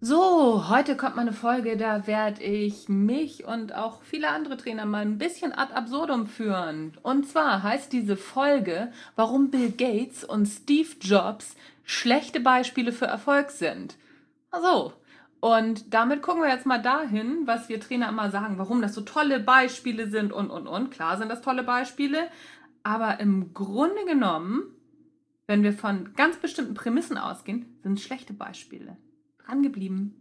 So, heute kommt mal eine Folge, da werde ich mich und auch viele andere Trainer mal ein bisschen ad absurdum führen. Und zwar heißt diese Folge, warum Bill Gates und Steve Jobs schlechte Beispiele für Erfolg sind. So, und damit gucken wir jetzt mal dahin, was wir Trainer immer sagen, warum das so tolle Beispiele sind und. Klar sind das tolle Beispiele, aber im Grunde genommen, wenn wir von ganz bestimmten Prämissen ausgehen, sind es schlechte Beispiele. Dran geblieben.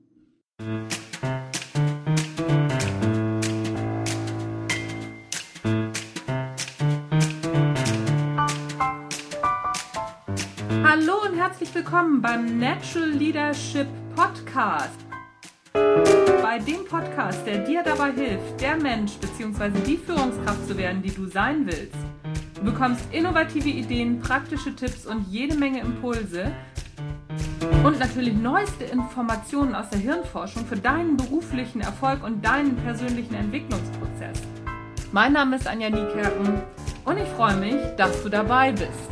Hallo und herzlich willkommen beim Natural Leadership Podcast. Bei dem Podcast, der dir dabei hilft, der Mensch bzw. die Führungskraft zu werden, die du sein willst. Du bekommst innovative Ideen, praktische Tipps und jede Menge Impulse. Und natürlich neueste Informationen aus der Hirnforschung für deinen beruflichen Erfolg und deinen persönlichen Entwicklungsprozess. Mein Name ist Anja Niekerken und ich freue mich, dass du dabei bist.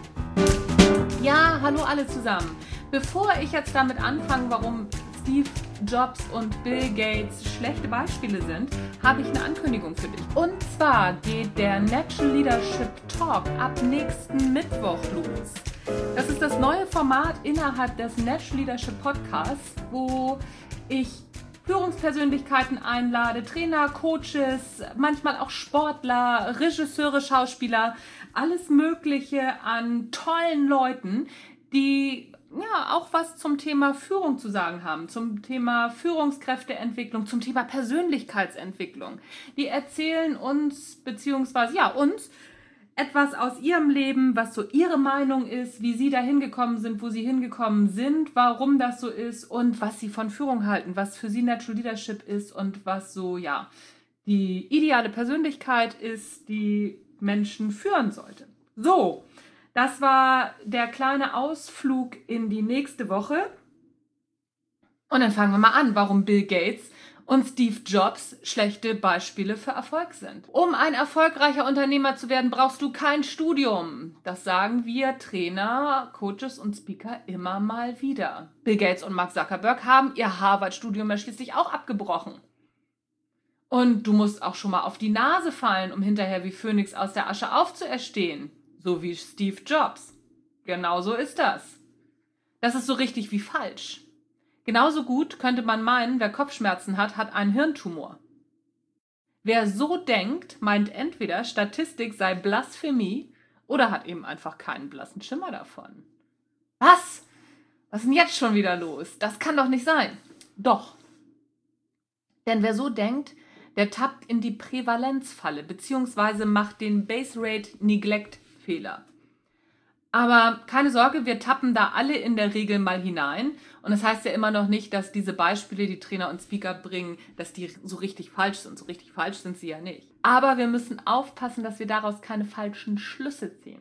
Ja, hallo alle zusammen. Bevor ich jetzt damit anfange, warum Steve Jobs und Bill Gates schlechte Beispiele sind, habe ich eine Ankündigung für dich. Und zwar geht der Natural Leadership Talk ab nächsten Mittwoch los. Das ist das neue Format innerhalb des Natural Leadership Podcasts, wo ich Führungspersönlichkeiten einlade, Trainer, Coaches, manchmal auch Sportler, Regisseure, Schauspieler, alles Mögliche an tollen Leuten, die ja auch was zum Thema Führung zu sagen haben, zum Thema Führungskräfteentwicklung, zum Thema Persönlichkeitsentwicklung. Die erzählen uns, beziehungsweise uns, etwas aus ihrem Leben, was so ihre Meinung ist, wie sie da hingekommen sind, wo sie hingekommen sind, warum das so ist und was sie von Führung halten, was für sie Natural Leadership ist und was so, die ideale Persönlichkeit ist, die Menschen führen sollte. So, das war der kleine Ausflug in die nächste Woche. Und dann fangen wir mal an, warum Bill Gates und Steve Jobs schlechte Beispiele für Erfolg sind. Um ein erfolgreicher Unternehmer zu werden, brauchst du kein Studium. Das sagen wir Trainer, Coaches und Speaker immer mal wieder. Bill Gates und Mark Zuckerberg haben ihr Harvard-Studium ja schließlich auch abgebrochen. Und du musst auch schon mal auf die Nase fallen, um hinterher wie Phönix aus der Asche aufzuerstehen. So wie Steve Jobs. Genau so ist das. Das ist so richtig wie falsch. Genauso gut könnte man meinen, wer Kopfschmerzen hat, hat einen Hirntumor. Wer so denkt, meint entweder Statistik sei Blasphemie oder hat eben einfach keinen blassen Schimmer davon. Was? Was ist denn jetzt schon wieder los? Das kann doch nicht sein. Doch. Denn wer so denkt, der tappt in die Prävalenzfalle bzw. macht den Base Rate Neglect Fehler. Aber keine Sorge, wir tappen da alle in der Regel mal hinein. Und das heißt ja immer noch nicht, dass diese Beispiele, die Trainer und Speaker bringen, dass die so richtig falsch sind. So richtig falsch sind sie ja nicht. Aber wir müssen aufpassen, dass wir daraus keine falschen Schlüsse ziehen.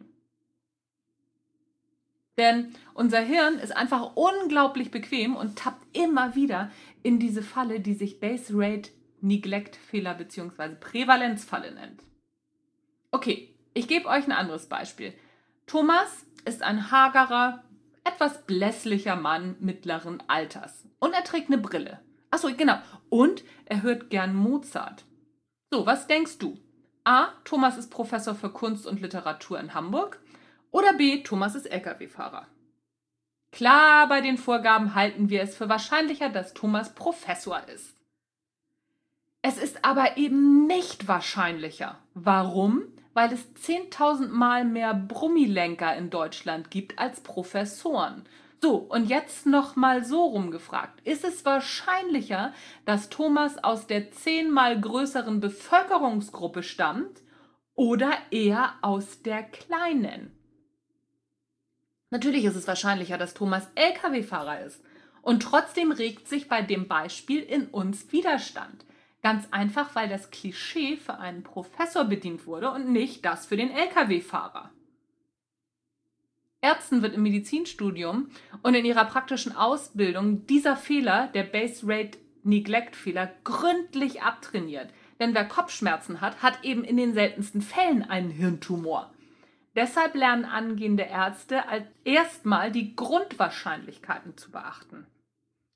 Denn unser Hirn ist einfach unglaublich bequem und tappt immer wieder in diese Falle, die sich Base Rate Neglect Fehler bzw. Prävalenzfalle nennt. Okay, ich gebe euch ein anderes Beispiel. Thomas ist ein hagerer, etwas blässlicher Mann mittleren Alters. Und er trägt eine Brille. Achso, genau. Und er hört gern Mozart. So, was denkst du? A. Thomas ist Professor für Kunst und Literatur in Hamburg. Oder B. Thomas ist Lkw-Fahrer. Klar, bei den Vorgaben halten wir es für wahrscheinlicher, dass Thomas Professor ist. Es ist aber eben nicht wahrscheinlicher. Warum? Weil es 10.000 Mal mehr Brummilenker in Deutschland gibt als Professoren. So, und jetzt nochmal so rumgefragt. Ist es wahrscheinlicher, dass Thomas aus der 10-mal größeren Bevölkerungsgruppe stammt oder eher aus der kleinen? Natürlich ist es wahrscheinlicher, dass Thomas Lkw-Fahrer ist. Und trotzdem regt sich bei dem Beispiel in uns Widerstand. Ganz einfach, weil das Klischee für einen Professor bedient wurde und nicht das für den Lkw-Fahrer. Ärzten wird im Medizinstudium und in ihrer praktischen Ausbildung dieser Fehler, der Base Rate Neglect Fehler, gründlich abtrainiert. Denn wer Kopfschmerzen hat, hat eben in den seltensten Fällen einen Hirntumor. Deshalb lernen angehende Ärzte erstmal die Grundwahrscheinlichkeiten zu beachten.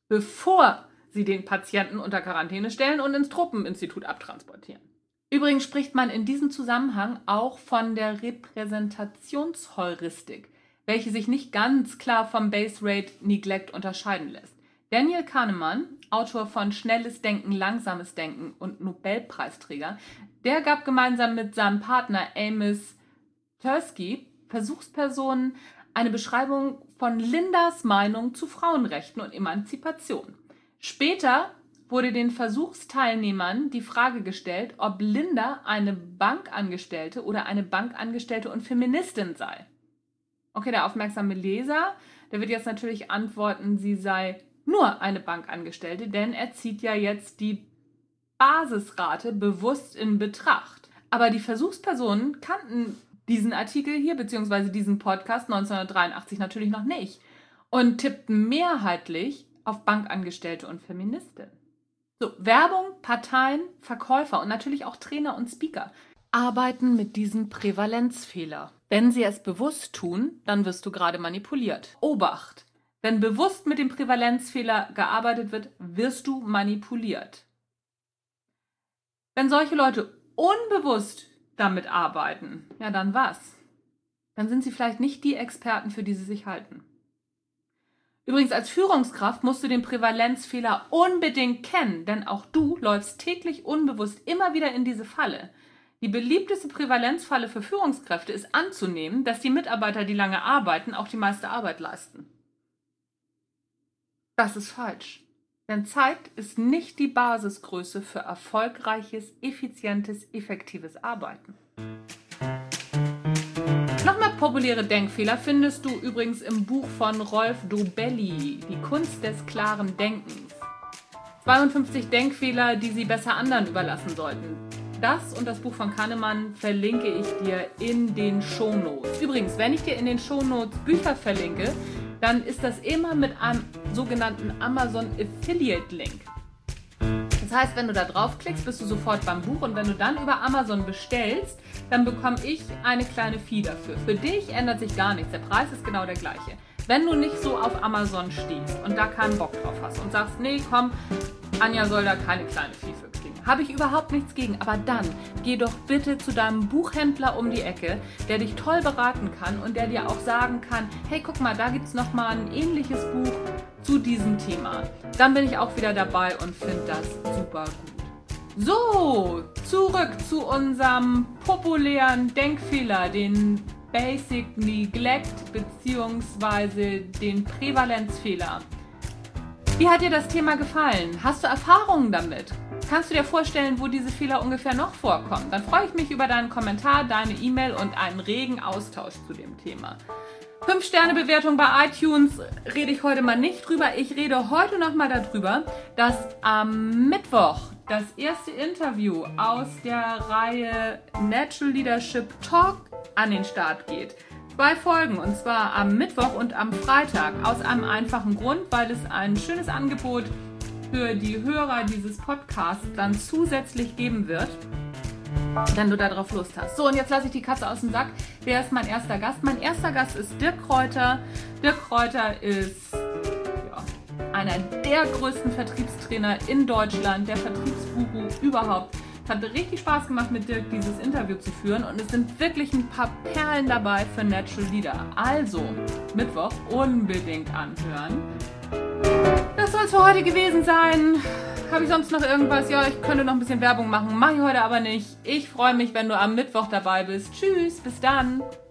bevor sie den Patienten unter Quarantäne stellen und ins Truppeninstitut abtransportieren. Übrigens spricht man in diesem Zusammenhang auch von der Repräsentationsheuristik, welche sich nicht ganz klar vom Base Rate Neglect unterscheiden lässt. Daniel Kahneman, Autor von Schnelles Denken, Langsames Denken und Nobelpreisträger, der gab gemeinsam mit seinem Partner Amos Tversky Versuchspersonen eine Beschreibung von Lindas Meinung zu Frauenrechten und Emanzipation. Später wurde den Versuchsteilnehmern die Frage gestellt, ob Linda eine Bankangestellte oder eine Bankangestellte und Feministin sei. Okay, der aufmerksame Leser, der wird jetzt natürlich antworten, sie sei nur eine Bankangestellte, denn er zieht ja jetzt die Basisrate bewusst in Betracht. Aber die Versuchspersonen kannten diesen Artikel hier bzw. diesen Podcast 1983 natürlich noch nicht und tippten mehrheitlich auf Bankangestellte und Feministin. So, Werbung, Parteien, Verkäufer und natürlich auch Trainer und Speaker arbeiten mit diesem Prävalenzfehler. Wenn sie es bewusst tun, dann wirst du gerade manipuliert. Obacht! Wenn bewusst mit dem Prävalenzfehler gearbeitet wird, wirst du manipuliert. Wenn solche Leute unbewusst damit arbeiten, ja dann was? Dann sind sie vielleicht nicht die Experten, für die sie sich halten. Übrigens, als Führungskraft musst du den Prävalenzfehler unbedingt kennen, denn auch du läufst täglich unbewusst immer wieder in diese Falle. Die beliebteste Prävalenzfalle für Führungskräfte ist anzunehmen, dass die Mitarbeiter, die lange arbeiten, auch die meiste Arbeit leisten. Das ist falsch, denn Zeit ist nicht die Basisgröße für erfolgreiches, effizientes, effektives Arbeiten. Noch mehr populäre Denkfehler findest du übrigens im Buch von Rolf Dobelli, Die Kunst des klaren Denkens. 52 Denkfehler, die Sie besser anderen überlassen sollten. Das und das Buch von Kahneman verlinke ich dir in den Shownotes. Übrigens, wenn ich dir in den Shownotes Bücher verlinke, dann ist das immer mit einem sogenannten Amazon Affiliate Link. Das heißt, wenn du da draufklickst, bist du sofort beim Buch und wenn du dann über Amazon bestellst, dann bekomme ich eine kleine Fee dafür. Für dich ändert sich gar nichts, der Preis ist genau der gleiche. Wenn du nicht so auf Amazon stehst und da keinen Bock drauf hast und sagst, nee, komm, Anja soll da keine kleine Fee für kriegen, habe ich überhaupt nichts gegen. Aber dann geh doch bitte zu deinem Buchhändler um die Ecke, der dich toll beraten kann und der dir auch sagen kann, hey, guck mal, da gibt es nochmal ein ähnliches Buch zu diesem Thema. Dann bin ich auch wieder dabei und finde das super gut. So, zurück zu unserem populären Denkfehler, den Basic Neglect bzw. den Prävalenzfehler. Wie hat dir das Thema gefallen? Hast du Erfahrungen damit? Kannst du dir vorstellen, wo diese Fehler ungefähr noch vorkommen? Dann freue ich mich über deinen Kommentar, deine E-Mail und einen regen Austausch zu dem Thema. 5-Sterne-Bewertung bei iTunes rede ich heute mal nicht drüber. Ich rede heute nochmal darüber, dass am Mittwoch das erste Interview aus der Reihe Natural Leadership Talk an den Start geht. 2 Folgen, und zwar am Mittwoch und am Freitag. Aus einem einfachen Grund, weil es ein schönes Angebot für die Hörer dieses Podcasts dann zusätzlich geben wird, wenn du darauf Lust hast. So, und jetzt lasse ich die Katze aus dem Sack. Wer ist mein erster Gast? Mein erster Gast ist Dirk Kräuter. Dirk Kräuter ist einer der größten Vertriebstrainer in Deutschland, der Vertriebsguru überhaupt. Es hat richtig Spaß gemacht, mit Dirk dieses Interview zu führen und es sind wirklich ein paar Perlen dabei für Natural Leader. Also, Mittwoch unbedingt anhören. Das soll es für heute gewesen sein. Habe ich sonst noch irgendwas? Ja, ich könnte noch ein bisschen Werbung machen. Mache ich heute aber nicht. Ich freue mich, wenn du am Mittwoch dabei bist. Tschüss, bis dann.